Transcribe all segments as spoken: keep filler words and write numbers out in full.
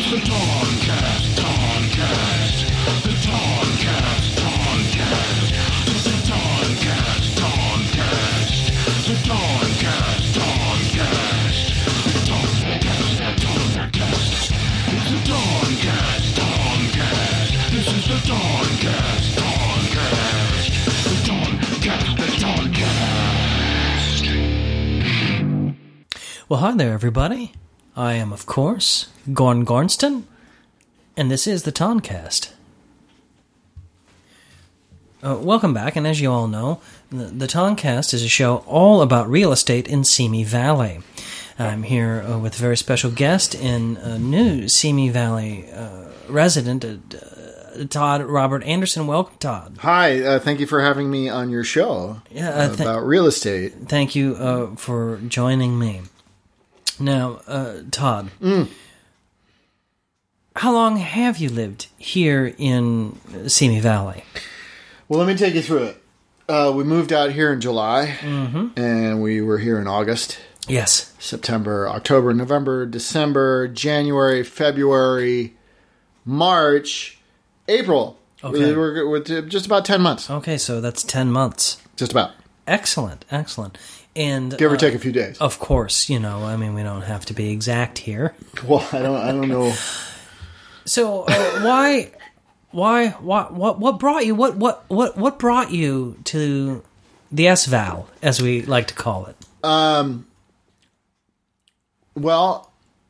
It's the Toncast, Toncast. The Toncast, Toncast. It's the Toncast, Toncast. The Toncast, Toncast. The Toncast, Toncast. It's the Toncast, Toncast. This is the Toncast, Toncast. The Toncast, the Toncast. Well, hi there, everybody. I am, of course, Gorn Gornston, and this is the Toncast. Uh, welcome back, and as you all know, the, the Toncast is a show all about real estate in Simi Valley. I'm here uh, with a very special guest and a new Simi Valley uh, resident, uh, Todd Robert Anderson. Welcome, Todd. Hi, uh, thank you for having me on your show Yeah, uh, uh, th- about real estate. Thank you uh, for joining me. Now, uh, Todd, Mm. how long have you lived here in Simi Valley? Well, let me take you through it. Uh, we moved out here in July, Mm-hmm. and we were here in August, Yes. September, October, November, December, January, February, March, April. Okay. We were, we're just about ten months. Okay, so that's ten months. Just about. Excellent, excellent. And Give or uh, take a few days. of course, you know, I mean, we don't have to be exact here. Well, I don't, I don't know. So, uh, why, why, what, what, what brought you? What, what, what, what brought you to the S-Val, as we like to call it? Um, well,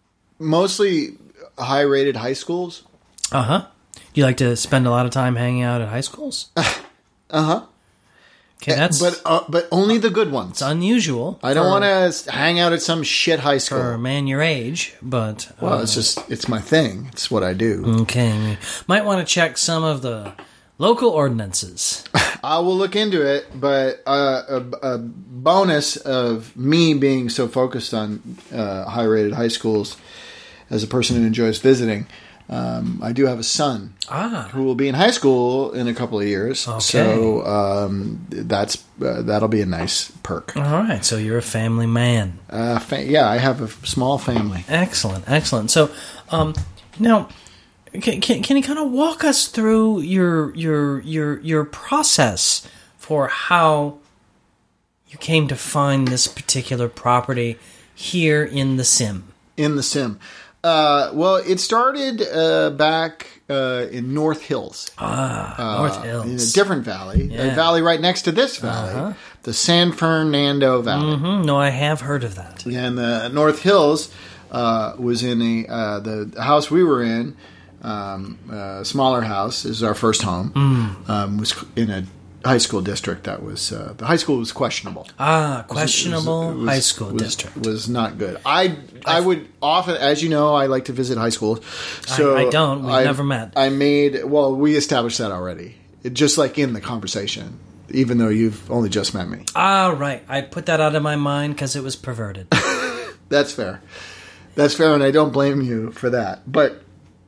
mostly high-rated high schools. Uh huh. You like to spend a lot of time hanging out at high schools? Uh huh. Okay, that's But uh, but only the good ones. it's unusual. I don't for- want to hang out at some shit high school. for a man your age, but uh, Well, it's just, it's my thing. It's what I do. okay. We might want to check some of the local ordinances. I will look into it, but uh, a, a bonus of me being so focused on uh, high-rated high schools as a person who enjoys visiting, um, I do have a son Ah, who will be in high school in a couple of years. Okay. So um, that's uh, that'll be a nice perk. all right. So you're a family man. Uh, fa- yeah, I have a small family. Excellent, excellent. So, um, now, can, can, can you kind of walk us through your your your your process for how you came to find this particular property here in the Sim? In the Sim. Uh, well, it started uh, back uh, in North Hills. Ah, North Uh, in a Hills. different valley. Yeah. A valley right next to this valley. Uh-huh. The San Fernando Valley. hmm No, I have heard of that. And the North Hills uh, was in a, uh, the house we were in, um, a smaller house. This is our first home. Mm. Um, was in a high school district that was, uh, the high school was questionable. Ah, It was- questionable it was- high school was- district. was not good. I I would often, as you know, I like to visit high schools. So I don't. We've I- never met. I made well, we established that already. It, just like in the conversation, even though you've only just met me. Ah, right. I put that out of my mind because it was perverted. That's fair. That's fair, and I don't blame you for that. But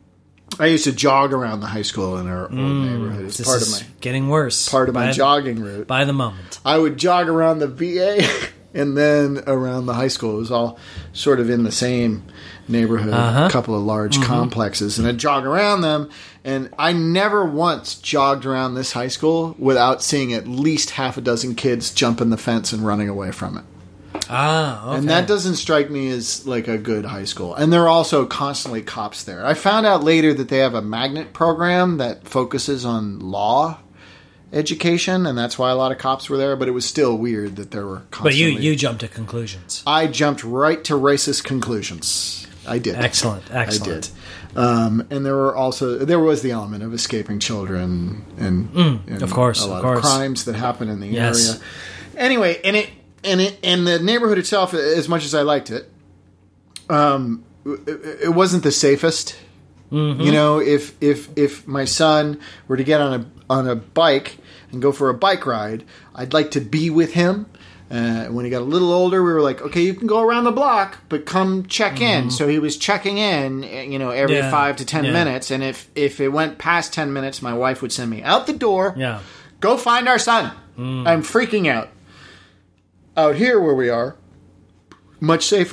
I used to jog around the high school in our old neighborhood. It's This part is of my getting worse. part of my by, jogging route. by the moment. I would jog around the V A and then around the high school. It was all sort of in the same neighborhood, Uh-huh. a couple of large complexes, and I'd jog around them. And I never once jogged around this high school without seeing at least half a dozen kids jumping the fence and running away from it. Ah, okay. And that doesn't strike me as like a good high school. And there are also constantly cops there. I found out later that they have a magnet program that focuses on law education, and that's why a lot of cops were there. But it was still weird that there were But you, constantly... you jumped to conclusions. I jumped right to racist conclusions. I did. Excellent, excellent. I did. Um, and there were also there was the element of escaping children and, and of course, a lot of course. crimes that happen in the Yes. area. Anyway, and it and it and the neighborhood itself, as much as I liked it, um, it, it wasn't the safest. Mm-hmm. You know, if if if my son were to get on a on a bike and go for a bike ride, I'd like to be with him. Uh, when he got a little older, we were like, okay, you can go around the block, but come check in. So he was checking in, you know, every Yeah. five to ten Yeah. minutes. And if, if it went past ten minutes, my wife would send me out the door. Yeah. Go find our son. I'm freaking out. Out here where we are, much safer.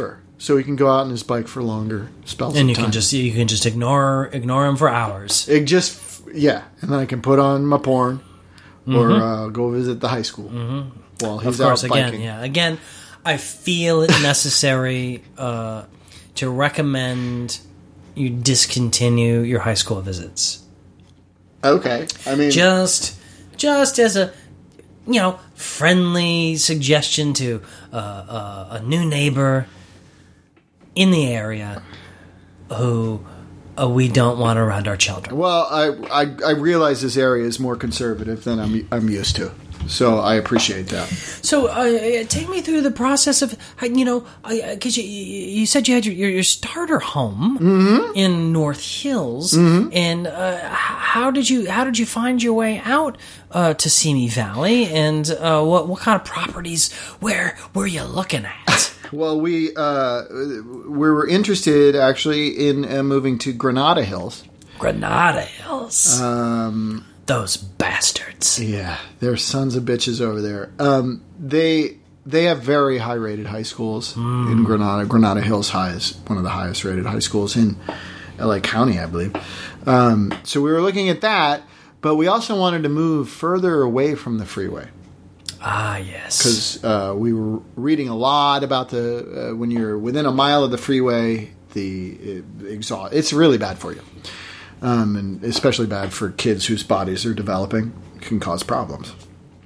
so he can go out on his bike for longer spells And of you time. can just you can just ignore ignore him for hours. It just, yeah. And then I can put on my porn or uh, go visit the high school while he's Of course, out again, biking. yeah. Again, I feel it necessary uh, to recommend you discontinue your high school visits. Okay. I mean, Just, just as a, you know, friendly suggestion to uh, uh, a new neighbor in the area who uh, we don't want around our children. well, I, I I realize this area is more conservative than I'm I'm used to, so I appreciate that. So, uh, take me through the process of, how- you know, because you, you said you had your, your, your starter home in North Hills, and uh, h- how did you how did you find your way out uh, to Simi Valley, and uh, what what kind of properties where were you looking at? Well, we uh, we were interested actually in uh, moving to Granada Hills. Granada Hills, um, those bastards. Yeah, they're sons of bitches over there. Um, they they have very high rated high schools in Granada. Granada Hills High is one of the highest rated high schools in L A County, I believe. Um, so we were looking at that, but we also wanted to move further away from the freeway. Ah, yes. Because uh, we were reading a lot about the uh, when you're within a mile of the freeway, the uh, exhaust. It's really bad for you, um, and especially bad for kids whose bodies are developing. It can cause problems.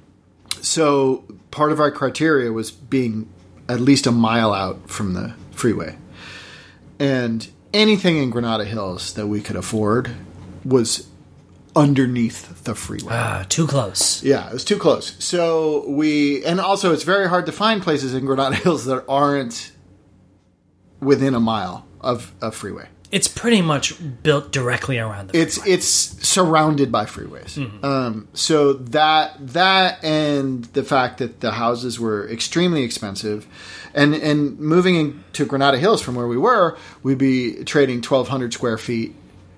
So part of our criteria was being at least a mile out from the freeway, and anything in Granada Hills that we could afford was underneath the freeway. Ah, too close. Yeah, it was too close. So we, and also it's very hard to find places in Granada Hills that aren't within a mile of a freeway. It's pretty much built directly around the It's it's surrounded by freeways. Um, so that that and the fact that the houses were extremely expensive, and and moving into Granada Hills from where we were, we'd be trading twelve hundred square feet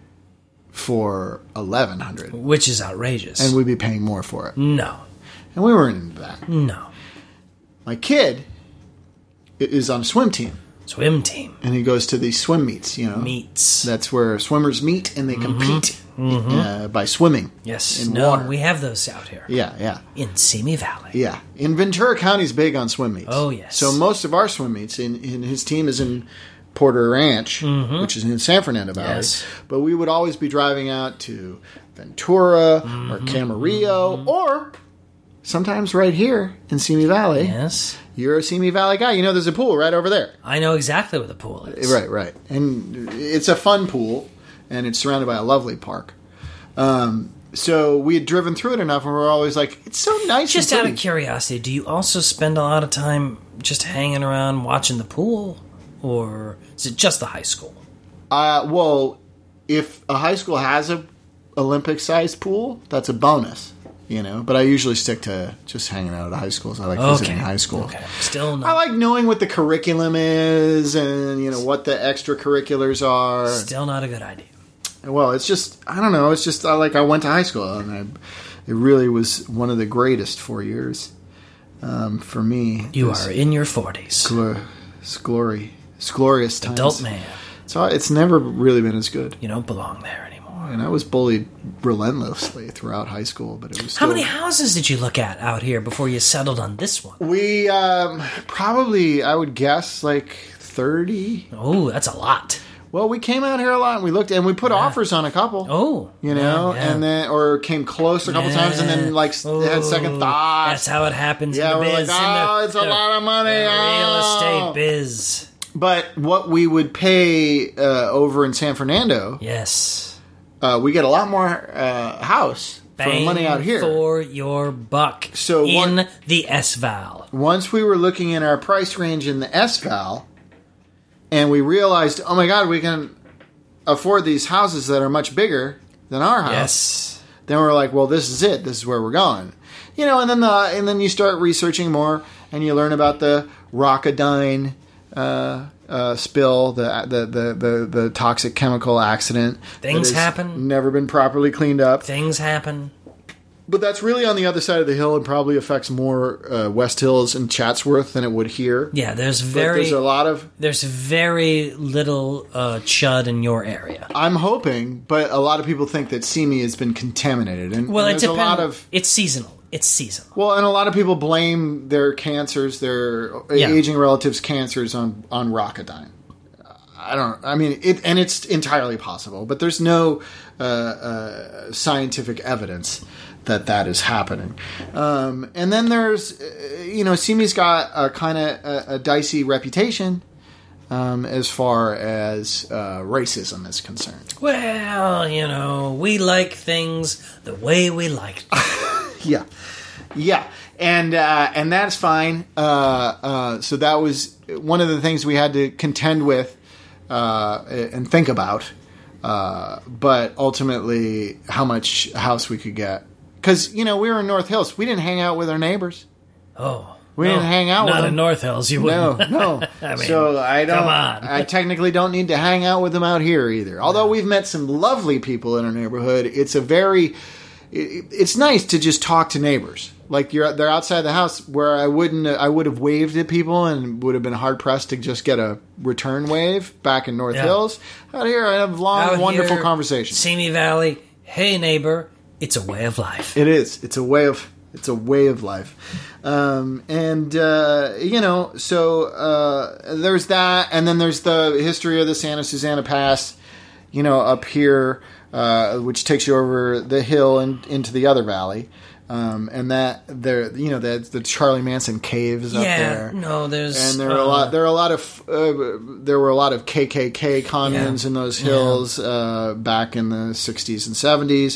for eleven hundred, which is outrageous. and we'd be paying more for it. no, And we weren't into that. no. My kid i- is on a swim team, Swim team and he goes to these swim meets. You know, meets. that's where swimmers meet and they compete Uh, by swimming. Yes, in no, water. we have those out here Yeah, yeah, in Simi Valley. yeah. In Ventura County's big on swim meets. Oh, yes. So most of our swim meets, in, in his team is in Porter Ranch, which is in San Fernando Valley. Yes. But we would always be driving out to Ventura or Camarillo, or sometimes right here in Simi Valley. Yes, You're a Simi Valley guy. You know there's a pool right over there. I know exactly where the pool is. Right, right. And it's a fun pool, and it's surrounded by a lovely park. Um, so we had driven through it enough, and we were always like, it's so nice. Just and out pretty. of curiosity, do you also spend a lot of time just hanging around watching the pool, or is it just the high school? Uh, well, if a high school has a Olympic-sized pool, that's a bonus, you know. But I usually stick to just hanging out at high schools. I like visiting high school. Okay, still I not. like knowing what the curriculum is, and you know what the extracurriculars are. Still not a good idea. Well, it's just I don't know. It's just I like I went to high school, and I, it really was one of the greatest four years um, for me. You It was are in your forties, glor- it's glory, it's glorious times. adult man. So it's never really been as good. You don't belong there anymore. And I was bullied relentlessly throughout high school, but it was How still, many houses did you look at out here before you settled on this one? we um, probably I would guess like thirty. Oh, that's a lot. Well, we came out here a lot, and we looked, and we put offers on a couple. Oh, You know, yeah, yeah. and then or came close a couple Yeah. times, and then like s- had second Oh, thoughts. That's how it happens Yeah, in the we're biz. like, in the- oh, it's a the- lot of money. the real oh. estate biz. But what we would pay uh, over in San Fernando, Yes. uh, we get a lot more uh, house for Bang money out here. for your buck. So in one- the S-Val. Once we were looking in our price range in the S-Val, and we realized, oh my God, we can afford these houses that are much bigger than our house. Yes. Then we're like, well, this is it. This is where we're going. You know, and then the and then you start researching more, and you learn about the Rocketdyne uh, uh, spill, the, the the the the toxic chemical accident. Things that has happen. Never been properly cleaned up. Things happen. But that's really on the other side of the hill and probably affects more uh, West Hills and Chatsworth than it would here. Yeah, there's But very there's a lot of... there's very little uh, chud in your area. I'm hoping, but a lot of people think that Simi has been contaminated. And, Well, and it there's depends. a lot of... It's seasonal. It's seasonal. Well, and a lot of people blame their cancers, their Yeah. aging relatives' cancers on, on Rocketdyne. I don't. I mean, it, and it's entirely possible, but there's no uh, uh, scientific evidence that that is happening. Um, and then there's, uh, you know, Simi's got a kind of a, a dicey reputation um, as far as uh, racism is concerned. Well, you know, we like things the way we like them. Yeah, yeah, and uh, and that's fine. Uh, uh, so that was one of the things we had to contend with. Uh, and think about, uh, but ultimately how much house we could get. Because, you know, we were in North Hills. We didn't hang out with our neighbors. Oh. We no, didn't hang out with Not them. in North Hills, you No, wouldn't. no. I mean, so I don't. come on. I technically don't need to hang out with them out here either. Although we've met some lovely people in our neighborhood, it's a very. It, it's nice to just talk to neighbors. Like you're, they're outside the house where I wouldn't. I would have waved at people and would have been hard pressed to just get a return wave back in North Yeah. Hills. Out here, I have long, Out wonderful here, conversations. Simi Valley, hey neighbor, it's a way of life. It is. It's a way of. It's a way of life, um, and uh, you know. So uh, there's that, and then there's the history of the Santa Susana Pass, you know, up here, uh, which takes you over the hill and into the other valley, um, and that there, you know, that's the Charlie Manson caves up yeah, there. no, there's And there were uh, a lot. There are a lot of. Uh, there were a lot of K K K communes Yeah. in those hills uh, back in the sixties and seventies.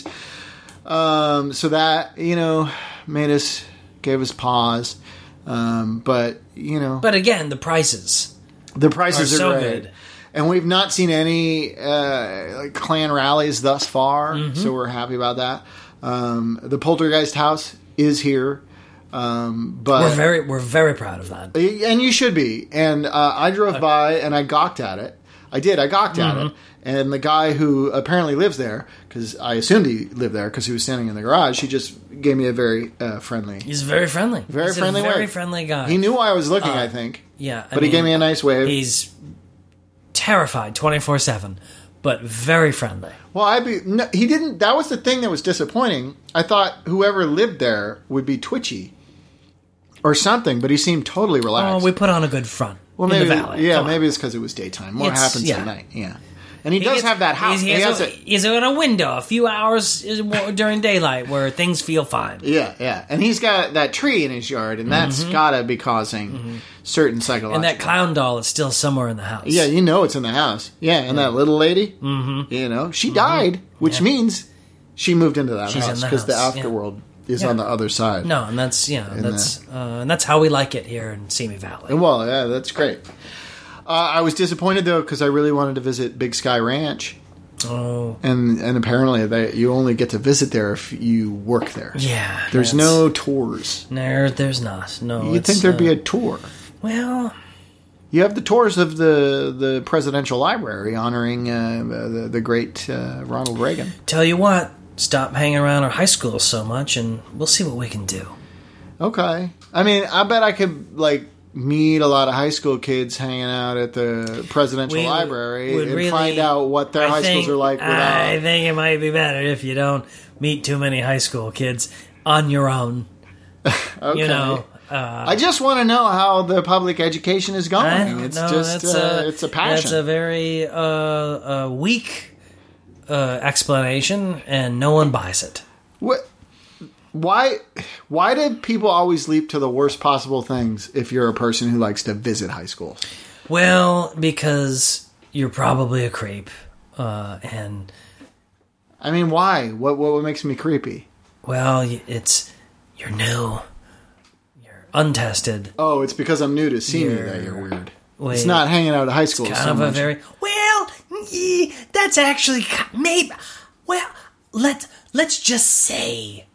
Um, so that, you know, made us, gave us pause. Um, but, you know, But again, the prices. the prices are are, so great. good. And we've not seen any uh, like Klan rallies thus far, Mm-hmm. so we're happy about that. Um, the Poltergeist House is here. Um, but We're very we're very proud of that. and you should be. And uh, I drove by and I gawked at it. I did. I gawked at Mm-hmm. it. And the guy who apparently lives there, because I assumed he lived there because he was standing in the garage, he just gave me a very uh, friendly, He's very friendly. very He's friendly a very wave. friendly guy. He knew why I was looking, I think. yeah, I But he mean, gave me a nice wave. He's terrified twenty-four seven, but very friendly. Well, I be no, he didn't. That was the thing that was disappointing. I thought whoever lived there would be twitchy or something, but he seemed totally Oh, relaxed. we put on a good front well, in maybe, the valley. yeah, Come on. maybe it's because it was daytime. More It's- happens yeah. at night. Yeah, and he, He does gets- have that house. He, He has has a, a, he's in a window a few hours during daylight where things feel fine. yeah, yeah, and he's got that tree in his yard, and that's gotta be causing certain psychological. Mm-hmm. And that clown doll is still somewhere in the house. yeah, you know it's in the house. Yeah, and that little lady, mm-hmm. you know, she died, which Yeah. means she moved into that She's in house the because the house, yeah. afterworld is Yeah. on the other side. No, and that's yeah, that's uh, and that's how we like it here in Simi Valley. Well, yeah, that's great. Uh, I was disappointed though because I really wanted to visit Big Sky Ranch, Oh, and and apparently they, you only get to visit there if you work there. yeah. There's that's- no tours. There, there's not. No, You'd it's, think there'd be uh, a tour. well. You have the tours of the, the presidential library honoring uh, the the great uh, Ronald Reagan. Tell you what, stop hanging around our high school so much, and we'll see what we can do. Okay, I mean, I bet I could like meet a lot of high school kids hanging out at the presidential We library would and really- find out what their I high think- schools are like without. I think it might be better if you don't meet too many high school kids on your own. Okay. You know, uh, I just want to know how the public education is going. I don't It's know, just that's uh, a, it's a passion. That's a very uh, uh, weak uh, explanation, and no one buys it. What? Why? Why do people always leap to the worst possible things if you're a person who likes to visit high schools? Well, because you're probably a creep, uh, and I mean, why? What? What makes me creepy? well, y- it's you're new, you're untested. Oh, it's because I'm new to see me You're- that you're weird. Wait, It's not hanging out at high school kind so of a much. very well. Yeah, that's actually ki- maybe. Well, let let's just say,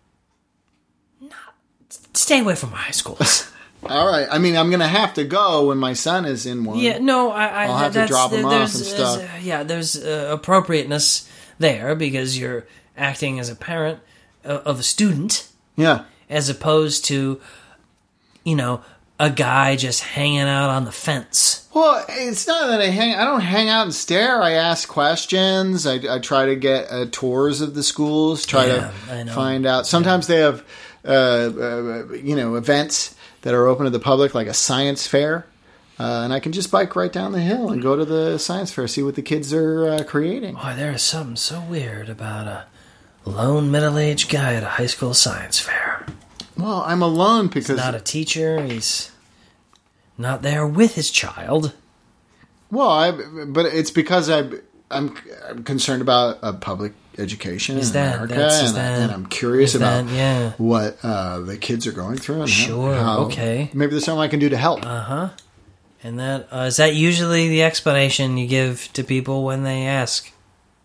not, stay away from high schools. All right. I mean, I'm going to have to go when my son is in one. Yeah, no, I, I I'll have to that's, drop 'em off there's- and there's, stuff. uh, yeah, there's uh, appropriateness there because you're acting as a parent, of a student Yeah. as opposed to, you know, a guy just hanging out on the fence. Well, it's not that I hang. I don't hang out and stare. I ask questions. I, I try to get uh, tours of the schools. Try Yeah, I to know. find out. Sometimes they have, uh, uh, you know, events that are open to the public, like a science fair, uh, and I can just bike right down the hill and go to the science fair, see what the kids are uh, creating. Boy, there is something so weird about a lone middle-aged guy at a high school science fair. Well, I'm alone because Not a teacher. He's not there with his child. well, I but it's because I I'm, I'm concerned about uh, public education Is in that- America, that's- is and, that- and I'm curious is about that- yeah. what uh, the kids are going through. And how- Sure, how, okay. Maybe there's something I can do to help. Uh-huh. And that uh, is that usually the explanation you give to people when they ask?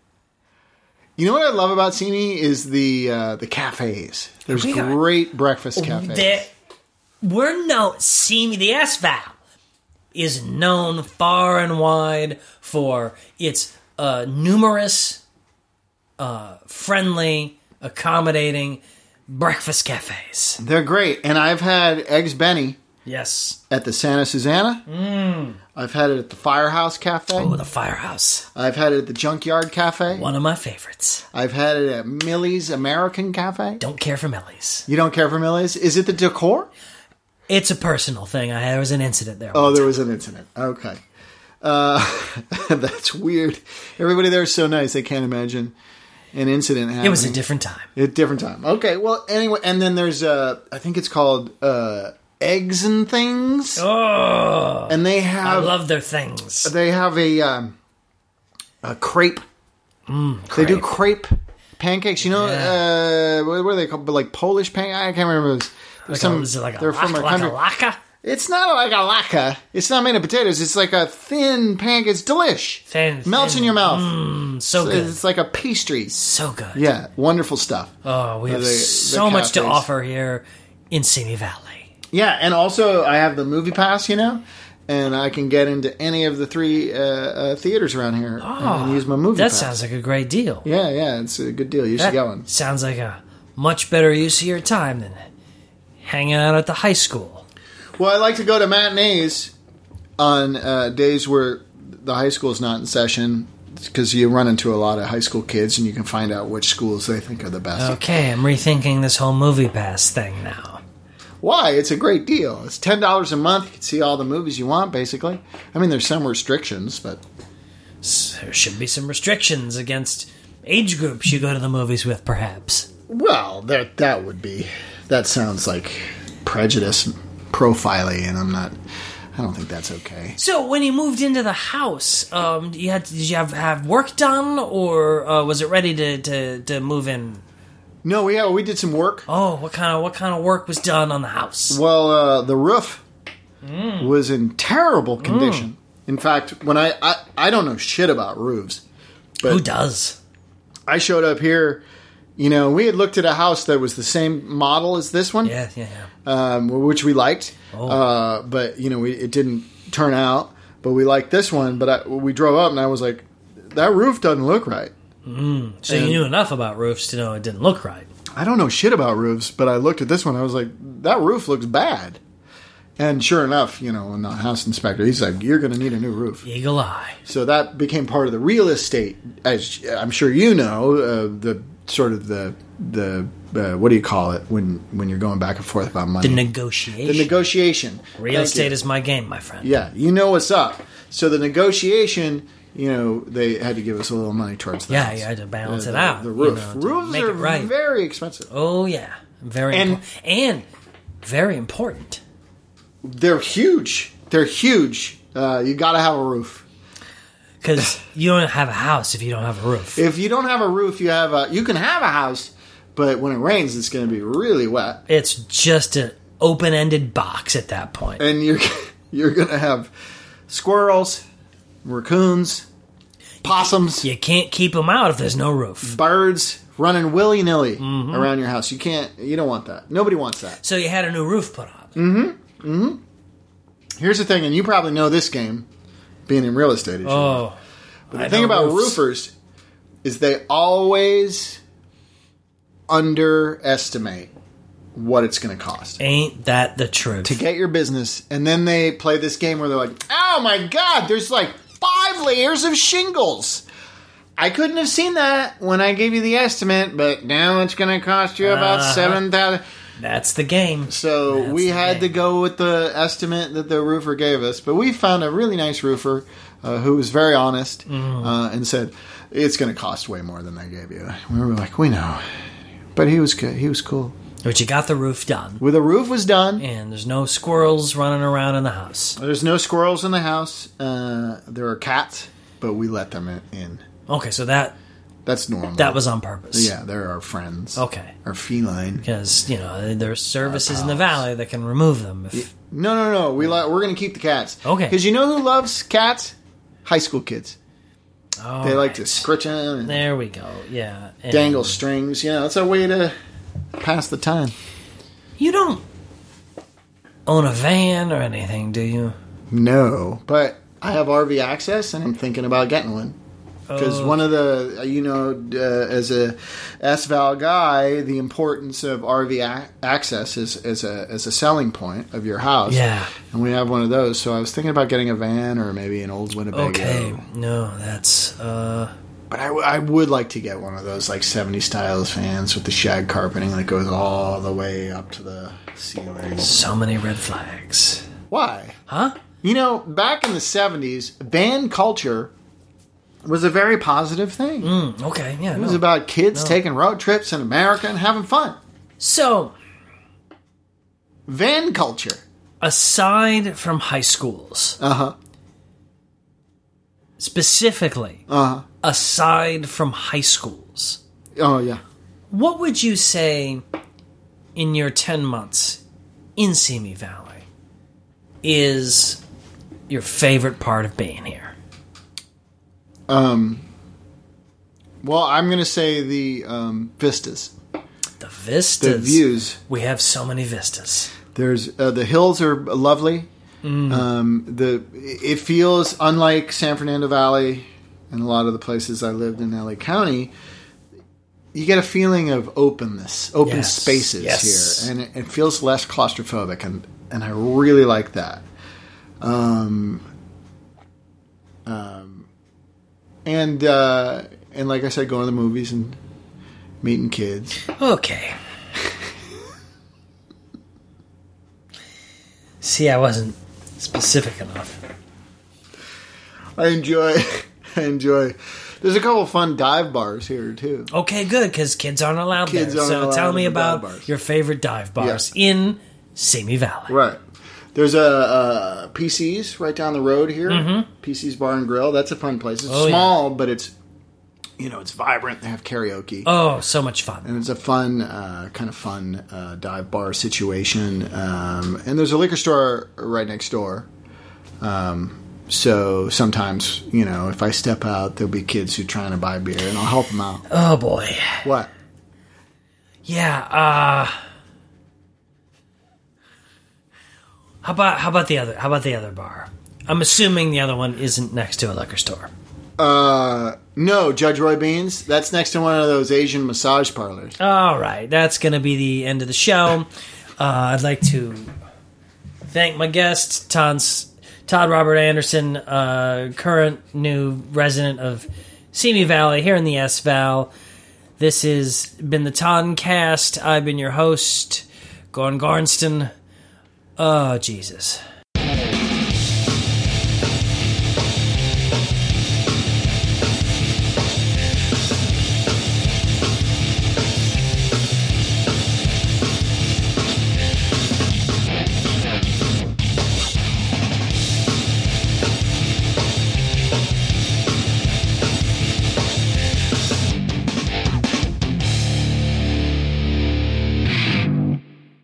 You know what I love about Simi is the uh, the cafes. There's We got- great breakfast cafes. There, we're known. See me, the S V A L is known far and wide for its uh, numerous, uh, friendly, accommodating breakfast cafes. They're great, and I've had Eggs Benny Yes. at the Santa Susana. Mm. I've had it at the Firehouse Cafe. Oh, the Firehouse. I've had it at the Junkyard Cafe. One of my favorites. I've had it at Millie's American Cafe. Don't care for Millie's. You don't care for Millie's? Is it the decor? It's a personal thing. I There was an incident there. Oh, there was an incident. Okay. Uh, that's weird. Everybody there is so nice. I can't imagine an incident happening. It was a different time. A different time. Okay, well, anyway, and then there's, uh, I think it's called uh, Eggs and Things. Oh, And they I have, love their things. they have a, um, a crepe. Mm, They do crepe. crepe pancakes. You know, uh, what, what are they called? But like Polish pancakes? I can't remember. There's Like some, a, is it like a, they're lac- from a like a country. laka? It's not like a laka. It's not made of potatoes. It's like a thin pancake. It's delish. Thin- Melts thin. in your mouth. Mm, so it's, good. it's like a pastry. So good. Yeah, wonderful stuff. Oh, we have The- the so much to cafes. offer here in Simi Valley. Yeah, and also I have the movie pass, you know, and I can get into any of the three uh, uh, theaters around here and use my movie That pass. sounds like a great deal. Yeah, yeah, it's a good deal. You That should get one. sounds like a much better use of your time than hanging out at the high school. Well, I like to go to matinees on uh, days where the high school's not in session because you run into a lot of high school kids and you can find out which schools they think are the best. Okay, I'm rethinking this whole movie pass thing now. Why? It's a great deal. It's ten dollars a month. You can see all the movies you want, basically. I mean, there's some restrictions, but... There should be some restrictions against age groups you go to the movies with, perhaps. Well, that that would be... That sounds like prejudice and profiling, and I'm not... I don't think that's okay. So, when you moved into the house, um, you had did you have, have work done, or uh, was it ready to, to, to move in? No, we yeah, we did some work. Oh, what kind of what kind of work was done on the house? Well, uh, the roof was in terrible condition. In fact, when I, I... I don't know shit about roofs. But Who does? I showed up here... You know, we had looked at a house that was the same model as this one. Yeah, yeah, yeah. Um, which we liked, Oh. uh, but you know, we, it didn't turn out. But we liked this one. But I, we drove up, and I was like, "That roof doesn't look right." So And- you knew enough about roofs to know it didn't look right. I don't know shit about roofs, but I looked at this one. I was like, "That roof looks bad." And sure enough, you know, when the house inspector, he's like, "You're going to need a new roof." Eagle eye. So that became part of the real estate, as I'm sure you know, uh, the sort of the the uh, what do you call it when when you're going back and forth about money? The negotiation. The negotiation. Real Thank estate you. is my game, my friend. Yeah, you know what's up. So the negotiation, you know, they had to give us a little money towards the Yeah, house. you had to balance Uh, it the, out. The you roof. know, to Roofs make are it right. very expensive. Oh yeah, very And- important. and very important. They're huge. They're huge. Uh, you got to have a roof. Because you don't have a house if you don't have a roof. If you don't have a roof, you have a. You can have a house, but when it rains, it's going to be really wet, It's just an open-ended box at that point. and you're you're going to have squirrels, raccoons, possums, You can't keep them out if there's no roof. birds running willy nilly Mm-hmm. around your house. You can't. You don't want that. Nobody wants that. So you had a new roof put on. Here's the thing, and you probably know this game, being in real estate. As you know. Oh, But the I thing know about roofs. roofers is they always underestimate what it's going to cost Ain't that the truth? to get your business. And then they play this game where they're like, oh my God, there's like five layers of shingles. I couldn't have seen that when I gave you the estimate, but now it's going to cost you about Uh-huh. seven thousand dollars. That's the game. So That's we the had game. to go with the estimate that the roofer gave us. But we found a really nice roofer uh, who was very honest Mm. uh, and said, it's going to cost way more than I gave you. We were like, we know. But he was good. He was cool. But you got the roof done. Well, the roof was done. And there's no squirrels running around in the house. There's no squirrels in the house. Uh, there are cats, but we let them in. Okay, so that That's normal. that was on purpose. Yeah, they're our friends. Okay. Our feline. Because, you know, there's services in the valley that can remove them. If, No, no, no. We li- we're going to keep the cats. Okay. Because you know who loves cats? High school kids. all They like right. to scritch them and There we go. Yeah. And dangle strings. You know, it's a way to pass the time. You don't own a van or anything, do you? No, but I have R V access, and I'm thinking about getting one. Because Oh. one of the, you know, uh, as a S-Val guy, the importance of R V a- access is, is, a, is a selling point of your house. Yeah. And we have one of those. So I was thinking about getting a van or maybe an old Winnebago. Okay. No, that's... uh But I, w- I would like to get one of those, like, seventies styles fans with the shag carpeting that goes all the way up to the ceiling. So many red flags. Why? Huh? You know, back in the seventies, van culture was a very positive thing. Mm, okay, yeah. It no. was about kids No. taking road trips in America and having fun. So, Van culture. aside from high schools, Uh huh. specifically, Uh huh. aside from high schools, Oh, yeah. what would you say in your ten months in Simi Valley is your favorite part of being here? Um. Well, I'm going to say the um, vistas, The vistas. the views. We have so many vistas. There's uh, the hills are lovely. Um, the it feels unlike San Fernando Valley and a lot of the places I lived in L A County. You get a feeling of openness, open Yes, spaces yes. here, and it, it feels less claustrophobic, and and I really like that. Um, um, and uh, and like I said, going to the movies and meeting kids. Okay. See, I wasn't specific enough. I enjoy. I enjoy. There's a couple of fun dive bars here too. Okay, good, because kids aren't allowed Kids there. aren't So allowed tell in me the about dive bars. your favorite dive bars in Simi Valley. Right. There's a, a P C's right down the road here. Mm-hmm. P C's Bar and Grill. That's a fun place. It's Oh, small, but it's you know it's vibrant. They have karaoke. Oh, so much fun. And it's a fun, uh, kind of fun uh, dive bar situation. Um, and there's a liquor store right next door. Um, so sometimes, you know, if I step out, there'll be kids who are trying to buy beer, and I'll help them out. Oh, boy. What? Yeah, uh... How about how about the other how about the other bar? I'm assuming the other one isn't next to a liquor store. Uh, no, Judge Roy Beans. That's next to one of those Asian massage parlors. All right, that's going to be the end of the show. Uh, I'd like to thank my guest, Tons, Todd Robert Anderson, uh, current new resident of Simi Valley here in the S-Val. This has been the Toncast. I've been your host, Gordon Garnston. Oh, Jesus.